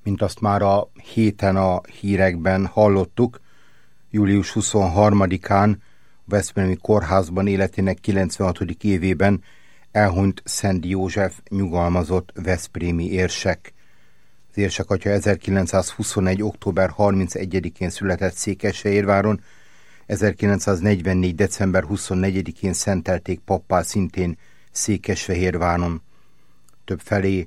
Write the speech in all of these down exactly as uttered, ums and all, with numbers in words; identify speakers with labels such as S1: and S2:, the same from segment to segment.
S1: Mint azt már a héten a hírekben hallottuk, július huszonharmadikán a veszprémi kórházban életének kilencvenhatodik évében elhunyt Szent József nyugalmazott veszprémi érsek. Az érsek atya ezerkilencszázhuszonegy. október harmincegyedikén született Székesfehérváron, ezerkilencszáznegyvennégy. december huszonnegyedikén szentelték pappá szintén Székesfehérváron. Többfelé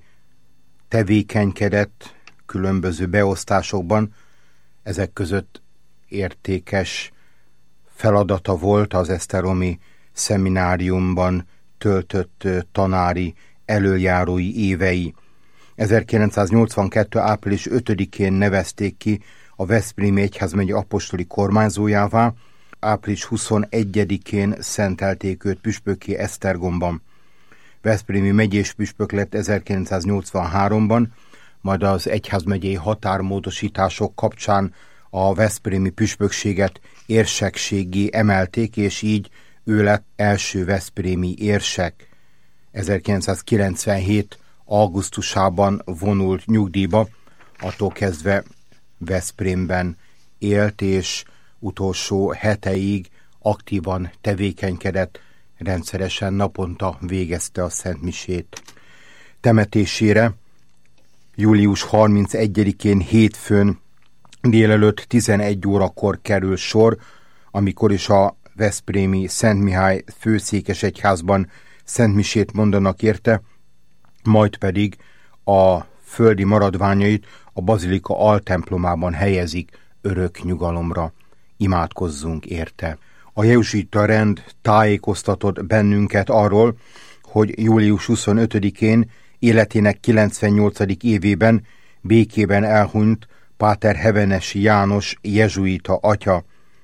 S1: tevékenykedett különböző beosztásokban, ezek között értékes feladata volt az esztergomi szemináriumban töltött tanári elöljárói évei. ezerkilencszáznyolcvankettő. április ötödikén nevezték ki a Veszprémi Egyházmegye apostoli kormányzójává, április huszonegyedikén szentelték őt püspökké Esztergomban. Veszprémi megyés püspök lett ezerkilencszáznyolcvanháromban, majd az egyházmegyei határmódosítások kapcsán a veszprémi püspökséget érsekséggé emelték, és így ő lett első veszprémi érsek. ezerkilencszázkilencvenhét. augusztusában vonult nyugdíjba, attól kezdve Veszprémben élt, és utolsó heteig aktívan tevékenykedett, rendszeresen naponta végezte a szentmisét. Temetésére július harmincegyedikén hétfőn délelőtt tizenegy órakor kerül sor, amikor is a veszprémi Szent Mihály főszékesegyházban szentmisét mondanak érte, majd pedig a földi maradványait a bazilika altemplomában helyezik örök nyugalomra. Imádkozzunk érte. A jezsuita rend tájékoztatott bennünket arról, hogy július huszonötödikén életének kilencvennyolcadik évében békében elhunyt Páter Hevenesi János jezsuita atya.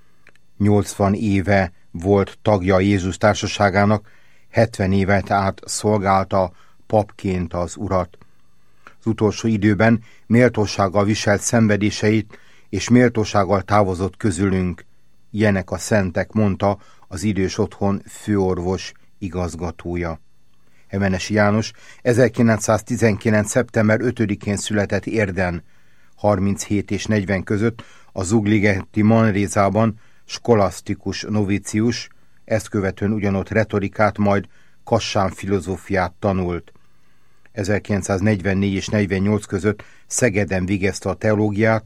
S1: nyolcvan éve volt tagja a Jézus társaságának, hetven évet át szolgálta papként az Urat. Az utolsó időben méltósággal viselt szenvedéseit, és méltósággal távozott közülünk. Ilyenek a szentek, mondta az idős otthon főorvos igazgatója. Hevenesi János ezerkilencszáztizenkilenc. szeptember ötödikén született Érden, harminchét és negyven között a Zugligeti Manrézában skolasztikus novícius, ezt követően ugyanott retorikát, majd Kassán filozófiát tanult. ezerkilencszáznegyvennégy és negyvennyolc között Szegeden végezte a teológiát,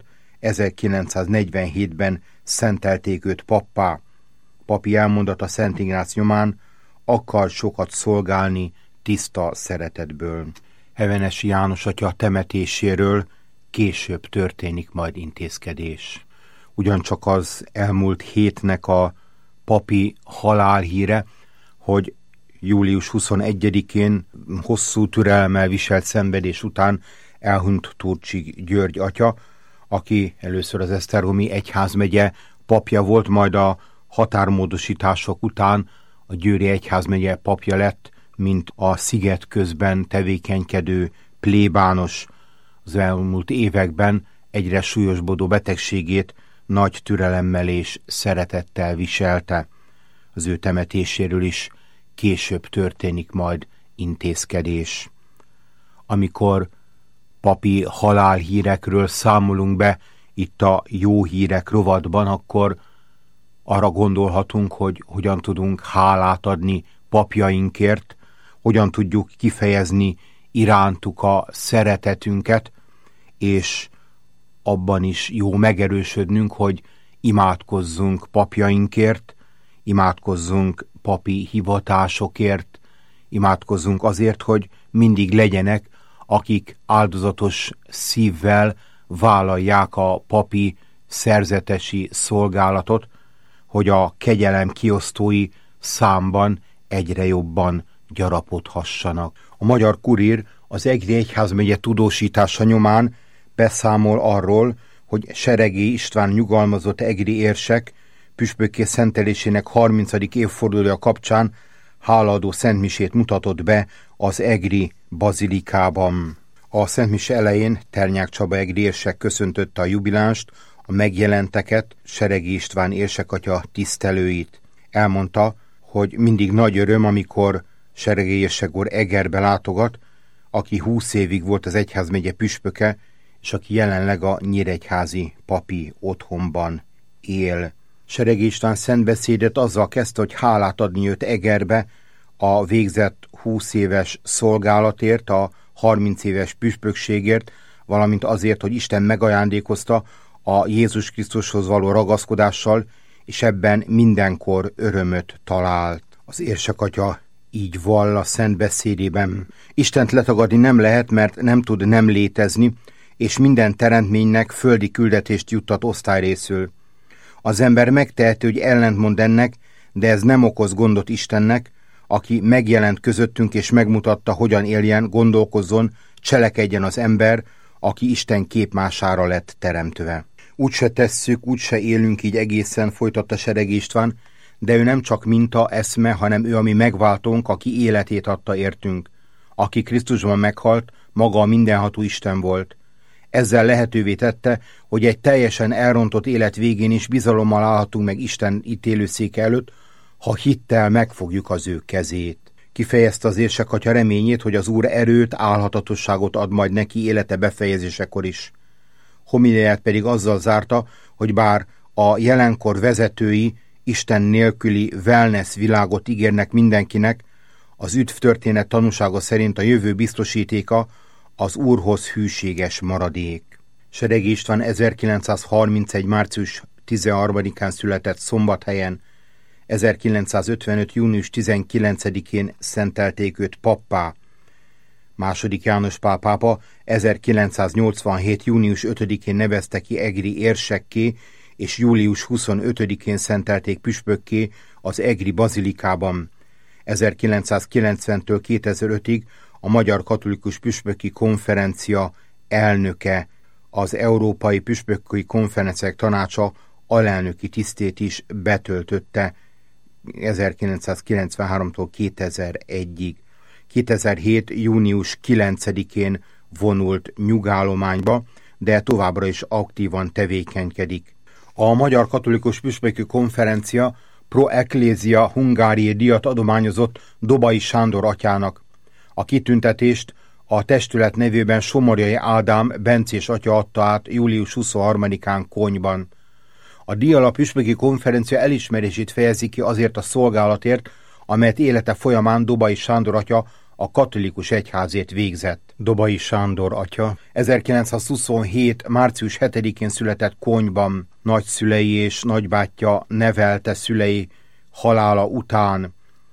S1: ezerkilencszáznegyvenhétben szentelték őt pappá. Papi elmondata Szent Ignác nyomán: akar sokat szolgálni tiszta szeretetből. Hevenesi János atya temetéséről később történik majd intézkedés. Ugyancsak az elmúlt hétnek a papi halálhíre, hogy július huszonegyedikén hosszú türelemmel viselt szenvedés után elhunyt Turcsik György atya, aki először az esztergomi egyházmegye papja volt, majd a határmódosítások után a győri egyházmegye papja lett, mint a sziget közben tevékenykedő plébános. Az elmúlt években egyre súlyosbodó betegségét nagy türelemmel és szeretettel viselte. Az ő temetéséről is később történik majd intézkedés. Amikor papi halálhírekről számolunk be itt a jó hírek rovatban, akkor arra gondolhatunk, hogy hogyan tudunk hálát adni papjainkért, hogyan tudjuk kifejezni irántuk a szeretetünket, és abban is jó megerősödnünk, hogy imádkozzunk papjainkért, imádkozzunk papi hivatásokért, imádkozzunk azért, hogy mindig legyenek, akik áldozatos szívvel vállalják a papi szerzetesi szolgálatot, hogy a kegyelem kiosztói számban egyre jobban gyarapodhassanak. A Magyar Kurír az Egri Egyházmegye tudósítása nyomán beszámol arról, hogy Seregély István nyugalmazott egri érsek püspökké szentelésének harmincadik évfordulója kapcsán hálaadó szentmisét mutatott be az egri bazilikában. A szentmise elején Ternyák Csaba egri érsek köszöntötte a jubilánst, a megjelenteket, Seregély István érsekatya tisztelőit. Elmondta, hogy mindig nagy öröm, amikor Seregély érsek úr Egerbe látogat, aki húsz évig volt az egyházmegye püspöke, és aki jelenleg a nyíregyházi papi otthonban él. Seregi István szentbeszédet azzal kezdte, hogy hálát adni jött Egerbe a végzett húsz éves szolgálatért, a harminc éves püspökségért, valamint azért, hogy Isten megajándékozta a Jézus Krisztushoz való ragaszkodással, és ebben mindenkor örömöt talált. Az érsekatya így vall a szentbeszédében: Istent letagadni nem lehet, mert nem tud nem létezni, és minden teremtménynek földi küldetést juttat osztályrészül. Az ember megteheti, hogy ellentmond ennek, de ez nem okoz gondot Istennek, aki megjelent közöttünk és megmutatta, hogyan éljen, gondolkozzon, cselekedjen az ember, aki Isten képmására lett teremtve. Úgyse tesszük, úgyse élünk így egészen, folytatta Seregi István, de ő nem csak minta, eszme, hanem ő a mi megváltónk, aki életét adta értünk. Aki Krisztusban meghalt, maga a mindenható Isten volt. Ezzel lehetővé tette, hogy egy teljesen elrontott élet végén is bizalommal állhatunk meg Isten ítélőszéke előtt, ha hittel megfogjuk az ő kezét. Kifejezte az érsekatya reményét, hogy az Úr erőt, állhatatosságot ad majd neki élete befejezésekor is. Homiliáját pedig azzal zárta, hogy bár a jelenkor vezetői Isten nélküli wellness világot ígérnek mindenkinek, az üdv történet tanúsága szerint a jövő biztosítéka az Úrhoz hűséges maradék. Seregi István ezerkilencszázharmincegy. március tizenharmadikán született Szombathelyen, ezerkilencszázötvenöt. június tizenkilencedikén szentelték őt pappá. Második János Pál pápa ezerkilencszáznyolcvanhét. június ötödikén nevezte ki egri érsekké, és július huszonötödikén szentelték püspökké az egri bazilikában. ezerkilencszázkilencventől kétezer-ötig a Magyar Katolikus Püspöki Konferencia elnöke, az Európai Püspöki Konferenciák Tanácsa alelnöki tisztét is betöltötte ezerkilencszázkilencvenháromtól kétezer-egyig. kétezer-hét. június kilencedikén vonult nyugállományba, de továbbra is aktívan tevékenykedik. A Magyar Katolikus Püspöki Konferencia Pro Ecclesia Hungariae díjat adományozott Dobai Sándor atyának. A kitüntetést a testület nevében Somorjai Ádám bencés atya adta át július huszonharmadikán Konyban. A díjjal a Püspöki Konferencia elismerését fejezi ki azért a szolgálatért, amelyet élete folyamán Dobai Sándor atya a katolikus egyházért végzett. Dobai Sándor atya ezerkilencszázhuszonhét. március hetedikén született Konyban. Nagyszülei és nagybátyja nevelte szülei halála után.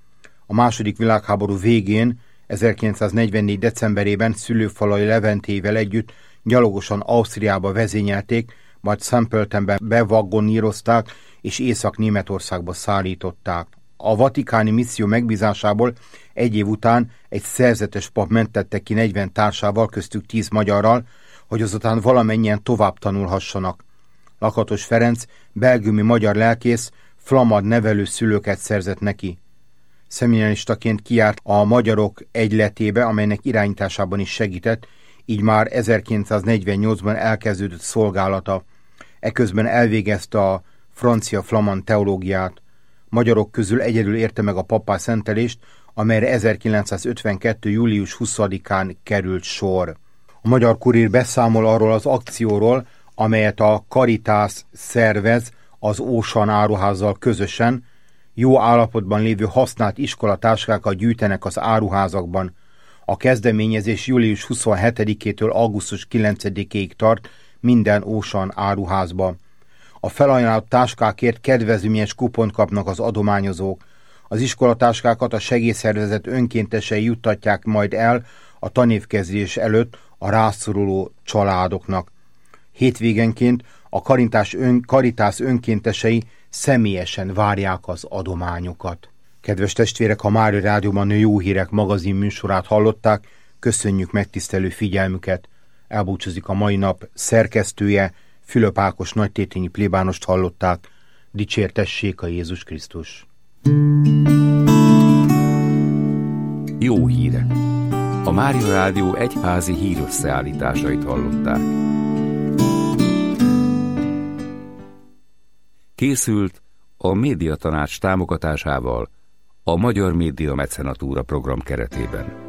S1: A második világháború végén, ezerkilencszáznegyvennégy. decemberében szülőfalai Leventével együtt gyalogosan Ausztriába vezényelték, majd Szempöltenben bevaggonírozták és Észak-Németországba szállították. A vatikáni misszió megbízásából egy év után egy szerzetes pap mentette ki negyven társával, köztük tíz magyarral, hogy azután valamennyien tovább tanulhassanak. Lakatos Ferenc, belgiumi magyar lelkész, flamand nevelő szülőket szerzett neki. Szeminaristaként kijárt a Magyarok Egyletébe, amelynek irányításában is segített, így már ezerkilencszáznegyvennyolcban elkezdődött szolgálata. Eközben elvégezte a francia-flamand teológiát. Magyarok közül egyedül érte meg a pappá szentelést, amelyre ezerkilencszázötvenkettő. július huszadikán került sor. A Magyar Kurír beszámol arról az akcióról, amelyet a Caritas szervez az Ocean áruházzal közösen. Jó állapotban lévő használt iskolatáskákat gyűjtenek az áruházakban. A kezdeményezés július huszonhetedikétől augusztus kilencedikéig tart minden Ocean áruházba. A felajánlott táskákért kedvezményes kupont kapnak az adományozók. Az iskolatáskákat a segélyszervezet önkéntesei juttatják majd el a tanévkezdés előtt a rászoruló családoknak. Hétvégenként a Caritas, ön, Caritas önkéntesei személyesen várják az adományokat. Kedves testvérek, a Mária Rádióban Jó Hírek magazin műsorát hallották, köszönjük megtisztelő figyelmüket. Elbúcsúzik a mai nap szerkesztője, Fülöp Ákos nagytétényi plébánost hallották. Dicsértessék a Jézus Krisztus!
S2: Jó hírek! A Mária Rádió egyházi hírösszeállításait hallották. Készült a Médiatanács támogatásával a Magyar Média Mecenatúra program keretében.